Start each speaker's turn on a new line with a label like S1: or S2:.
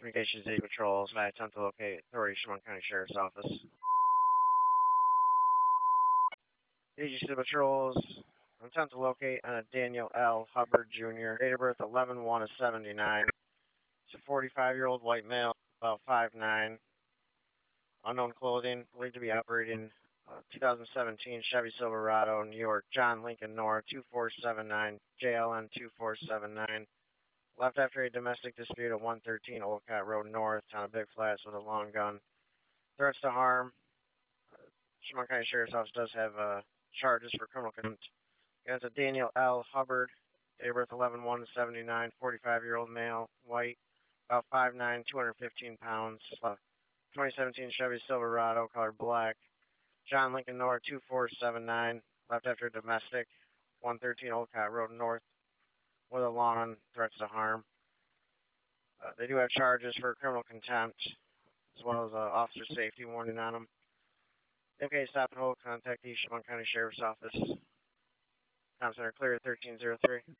S1: Communications Aid Patrols. I attempt to locate authority Chemung County Sheriff's Office. Agency Patrols. Attempt to locate Daniel L. Hubbard Jr. Date of birth 11/1/79. He's a 45-year-old white male, about 5'9". Unknown clothing, believed to be operating 2017 Chevy Silverado, New York, John Lincoln North, 2479, JLN 2479. Left after a domestic dispute at 113 Olcott Road North, town of Big Flats, with a long gun. Threats to harm. Chemung County Sheriff's Office does have charges for criminal contempt against a Daniel L. Hubbard, date of birth 11/1/79, 45-year-old male, white, about 5'9", 215 pounds, 2017 Chevy Silverado, color black. John Lincoln North, 2479, left after domestic, 113 Olcott Road North, with a long threats to harm. They do have charges for criminal contempt, as well as officer safety warning on them. Okay, stop and hold. Contact the Chemung County Sheriff's Office. Tom Center clear 1303.